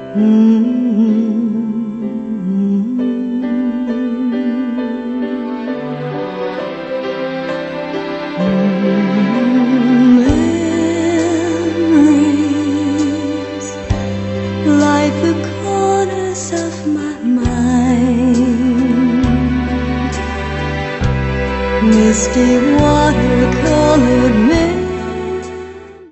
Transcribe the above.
Memories light the corners of my mind, misty watercolored memories